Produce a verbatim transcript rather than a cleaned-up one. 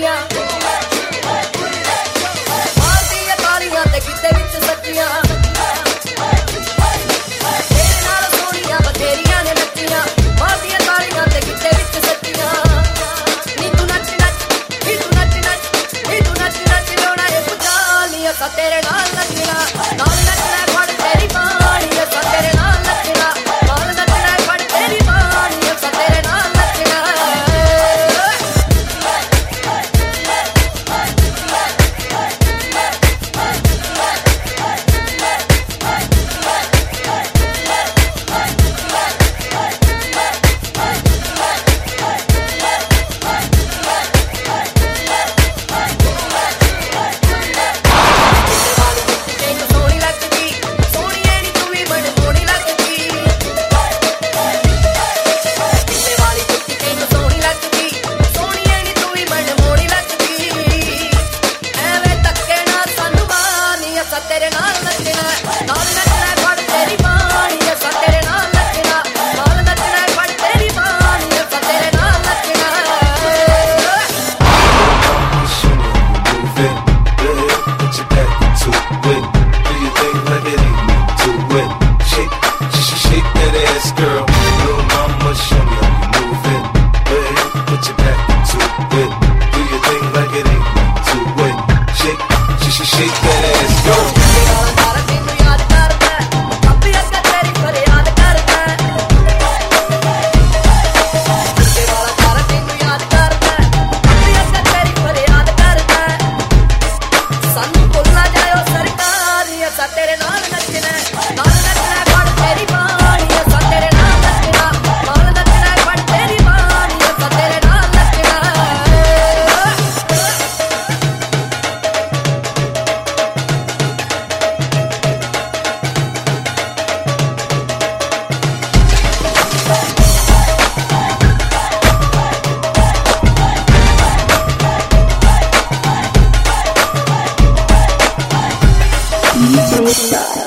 नचियां मारदी है तालियां ते किते विच सच्चियां तेरे नाल सोनिया बथेरियां ने नचियां मारदी है तालियां ते किते विच सच्चियां नी तू नच नच नी तू नच नच नी तू नच नच लोना ए पुचानी असा तेरे नाल नचना नाल नचना फड़ तेरी बाणी असा तेरे नाल नचना नाल नचना फड़ तेरी बाणी असा तेरे नाल नचना तेरे नाल नचना नाल नचना फड़ तेरी बाणी असा तेरे नाल नचना नाल नचना फड़ तेरी बाणी असा तेरे नाल नचना Move it, good, put your back into it. Do your thing like it ain't nothing to it. Shake, sh sh shake that ass, girl. Little mama, show me how you move it. Good, put your back into it. Do your thing like it ain't nothing to it. Shake, sh sh shake that ass, girl. तेरे नाल नचना नाल नचना फड़ तेरी बाणी असा तेरे नाल नचना नाल नचना फड़ तेरी बाणी असा तेरे नाल नचना Freestyle.